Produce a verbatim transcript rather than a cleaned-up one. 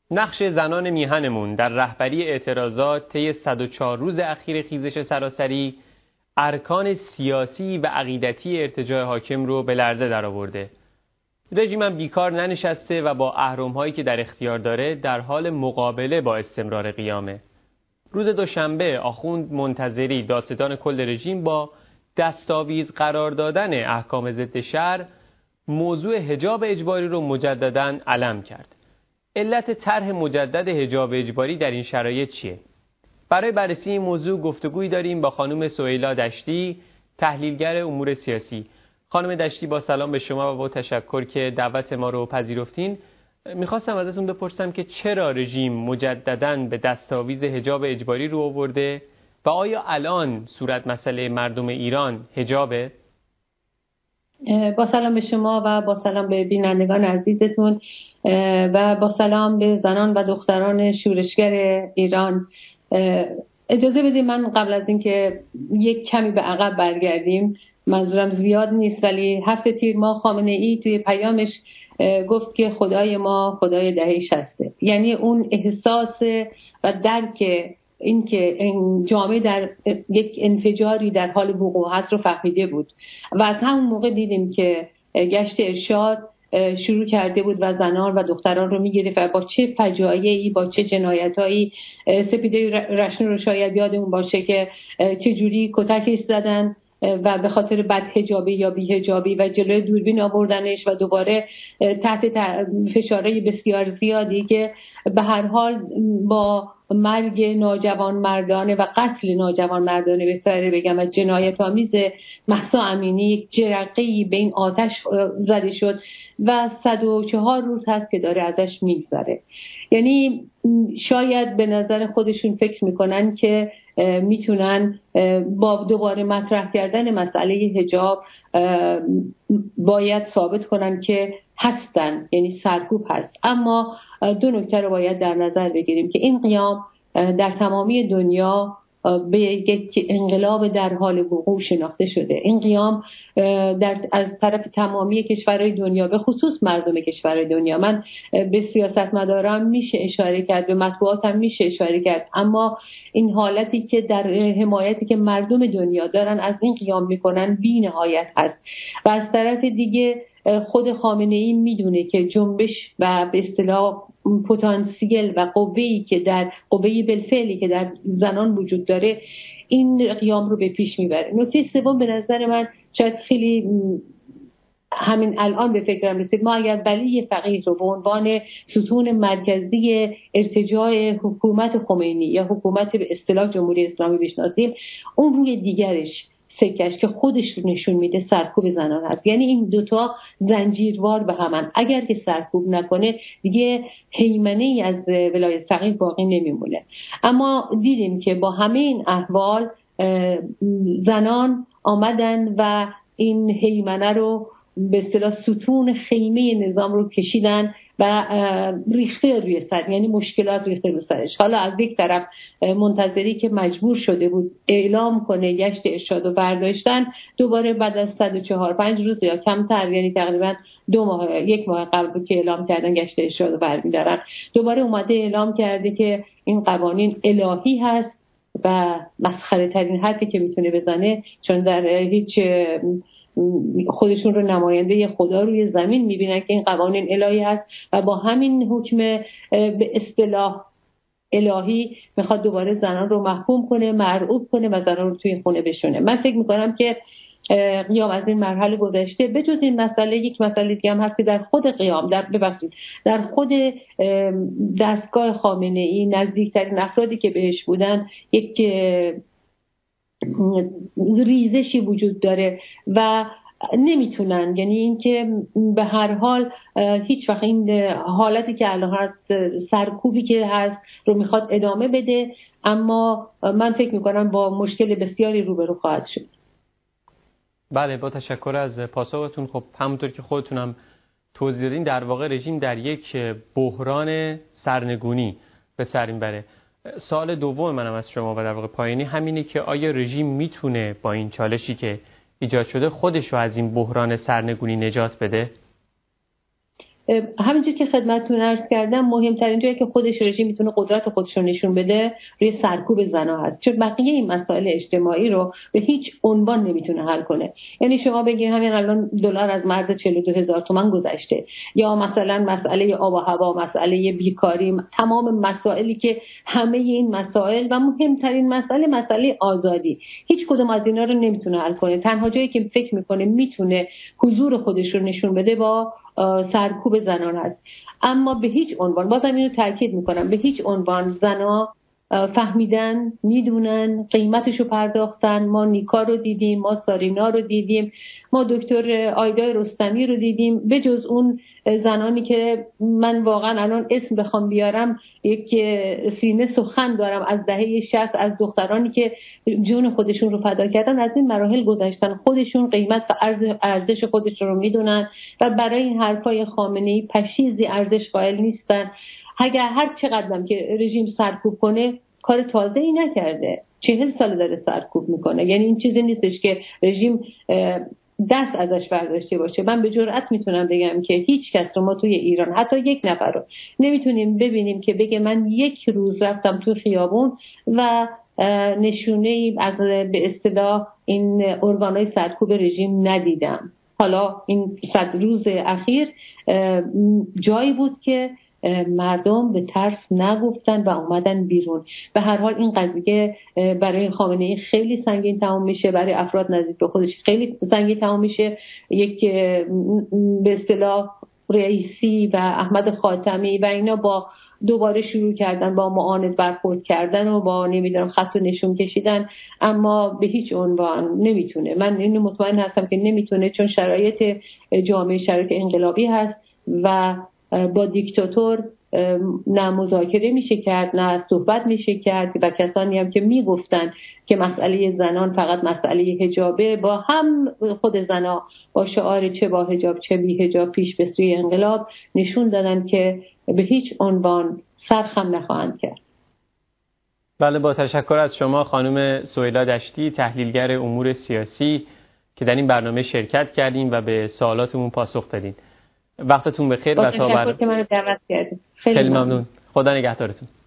نقش زنان میهنمون در رهبری اعتراضات طی صد و چهار روز اخیر خیزش سراسری ارکان سیاسی و عقیدتی ارتجاع حاکم رو به لرزه درآورده. رژیم هم بیکار ننشسته و با اهرم‌هایی که در اختیار داره در حال مقابله با استمرار قیامه. روز دوشنبه آخوند منتظری دادستان کل رژیم با دستاویز قرار دادن احکام ضد شرع موضوع حجاب اجباری رو مجدداً علم کرد. علت طرح مجدد حجاب اجباری در این شرایط چیه؟ برای بررسی این موضوع گفتگویی داریم با خانم سهیلا دشتی، تحلیلگر امور سیاسی. خانم دشتی، با سلام به شما و با تشکر که دعوت ما رو پذیرفتین. میخواستم ازتون بپرسم که چرا رژیم مجدداً به دستاویز حجاب اجباری رو آورده و آیا الان صورت مسئله مردم ایران حجابه؟ با سلام به شما و با سلام به بینندگان عزیزتون و با سلام به زنان و دختران شورشگر ایران. اجازه بدید من قبل از اینکه یک کمی به عقب برگردیم، منظورم زیاد نیست، ولی هفته تیر ماه خامنه ای توی پیامش گفت که خدای ما خدای دهه شصته، یعنی اون احساس و درک این که این جامعه در یک انفجاری در حال وقوع هست رو فهمیده بود و از همون موقع دیدیم که گشت ارشاد شروع کرده بود و زنان و دختران رو میگرفت و با چه فجایعی، با چه جنایتایی. سپیده رشن رو شاید یادمون باشه که چه جوری کتکش زدن و به خاطر بدحجابی یا بی‌حجابی و جلوی دوربین آوردنش و دوباره تحت فشارهای بسیار زیادی که به هر حال با مرگ نوجوان مردانه و قتل نوجوان مردانه بهتره بگم و جنایت آمیز مهسا امینی یک جرقه‌ای به این آتش زده شد و صد و چهار روز هست که داره ازش میگذره. یعنی شاید به نظر خودشون فکر میکنن که میتونن با دوباره مطرح کردن مسئله حجاب باید ثابت کنن که هستن، یعنی سرکوب هست. اما دو نکته رو باید در نظر بگیریم که این قیام در تمامی دنیا به یک انقلاب در حال وقوع شناخته شده. این قیام در از طرف تمامی کشورهای دنیا، به خصوص مردم کشورهای دنیا، من به سیاستمداران میشه اشاره کرد، به مطبوعات هم میشه اشاره کرد، اما این حالتی که در حمایتی که مردم دنیا دارن از این قیام میکنن بی نهایت هست. و از طرف دیگه خود خامنه ای میدونه که جنبش و به اصطلاح پتانسیل و قوه‌ای که در قوه بالفعلی که در زنان وجود داره این قیام رو به پیش میبره. نکته سوم به نظر من شاید خیلی همین الان به فکرم رسید، ما اگر ولی فقیه رو به عنوان ستون مرکزی ارتجاع حکومت خمینی یا حکومت به اصطلاح جمهوری اسلامی بشناسیم، اون روی دیگرش سکش که خودش رو نشون میده سرکوب زنان هست. یعنی این دوتا زنجیروار به همن، اگر که سرکوب نکنه دیگه هیمنه‌ای از ولایت فقیه باقی نمیمونه. اما دیدیم که با همه این احوال زنان آمدن و این هیمنه رو به اصطلاح ستون خیمه نظام رو کشیدن و ریخته روی سر، یعنی مشکلات ریخته روی سرش. حالا از یک طرف منتظری که مجبور شده بود اعلام کنه گشت ارشاد و برداشتن، دوباره بعد از صد و چهار پنج روز یا کمتر، یعنی تقریبا دو ماه یک ماه قبل بود که اعلام کردن گشت ارشاد و برمی‌دارن، دوباره اومده اعلام کرده که این قوانین الهی هست و مسخره ترین حرفی که میتونه بزنه، چون در هیچ خودشون رو نماینده خدا روی زمین میبینن که این قوانین الهی هست و با همین حکم به اصطلاح الهی میخواد دوباره زنان رو محکوم کنه، مرعوب کنه و زنان رو توی خونه بشونه. من فکر میکنم که قیام از این مرحله گذشته. به جز این مسئله یک مسئله دیگه هم هست که در خود قیام در ببخشید در خود دستگاه خامنه ای نزدیکترین افرادی که بهش بودن یک ریزشی وجود داره و نمیتونن، یعنی اینکه به هر حال هیچ وقت این حالتی که الان هست، سرکوبی که هست رو میخواد ادامه بده، اما من فکر میکنم با مشکل بسیاری روبرو خواهد شد. بله، با تشکر از پاسختون. خب همونطور که خودتونم توضیح دادین، در واقع رژیم در یک بحران سرنگونی به سر میبره. سوال دوم منم از شما و در واقع پایانی همینه که آیا رژیم میتونه با این چالشی که ایجاد شده خودش رو از این بحران سرنگونی نجات بده؟ همینجور که خدمتتون عرض کردم مهمترین جایی که خودش رژیم میتونه قدرت خودش رو نشون بده روی سرکوب زنها هست، چون بقیه این مسائل اجتماعی رو به هیچ عنوان نمیتونه حل کنه. یعنی شما بگید همین الان دلار از مرز چهل و دو هزار تومان گذشته، یا مثلا مسئله آب و هوا، مسئله بیکاری، تمام مسائلی که همه این مسائل و مهمترین مسئله مسئله آزادی، هیچ کدوم از اینا رو نمیتونه حل کنه. تنها جایی که فکر میکنه میتونه حضور خودش رو نشون بده با سرکوب زنان است. اما به هیچ عنوان، بازم اینو تاکید میکنم، به هیچ عنوان زنها فهمیدن، میدونن، قیمتشو پرداختن. ما نیکا رو دیدیم، ما سارینا رو دیدیم، ما دکتر آیدا رستمی رو دیدیم، به جز اون زنانی که من واقعا الان اسم بخوام بیارم یک سینه سخن دارم از دهه شصت، از دخترانی که جون خودشون رو فدا کردن، از این مراحل گذشتن، خودشون قیمت و ارزش خودشون رو میدونن و برای این حرفای خامنه‌ای پشیزی ارزش قائل نیستن. اگر هر چقدرم که رژیم سرکوب کنه کار تازه‌ای نکرده، چهل سال داره سرکوب میکنه. یعنی این چیزی نیستش که رژیم دست ازش برداشته باشه. من به جرئت میتونم بگم که هیچ کس رو ما توی ایران، حتی یک نفر رو نمیتونیم ببینیم که بگه من یک روز رفتم تو خیابون و نشونه از به اصطلاح این ارگانهای سرکوب رژیم ندیدم. حالا این صد روز اخیر جایی بود که مردم به ترس نگفتن و اومدن بیرون. به هر حال این قضیه برای خامنه‌ای خیلی سنگین تمام میشه، برای افراد نزدیک به خودش خیلی سنگین تمام میشه. یک به اصطلاح رئیسی و احمد خاتمی و اینا با دوباره شروع کردن با معاند برخورد کردن و با نمیدونم خط و نشون کشیدن، اما به هیچ عنوان نمیتونه. من اینو مطمئن هستم که نمیتونه، چون شرایط جامعه شرایط انقلابی هست و با دیکتاتور نه مذاکره میشه کرد، نه صحبت میشه کرد و کسانی هم که میگفتن که مسئله زنان فقط مسئله حجابه، با هم خود زنا با شعار چه با حجاب چه بی حجاب پیش به سوی انقلاب نشون دادن که به هیچ عنوان سرخم نخواهند کرد. بله، با تشکر از شما خانم سهیلا دشتی، تحلیلگر امور سیاسی، که در این برنامه شرکت کردین و به سوالاتمون پاسخ دادین. وقتتون بخیر و تا تشکر که منو دعوت کردید. خیلی ممنون. خدا نگهدارتون.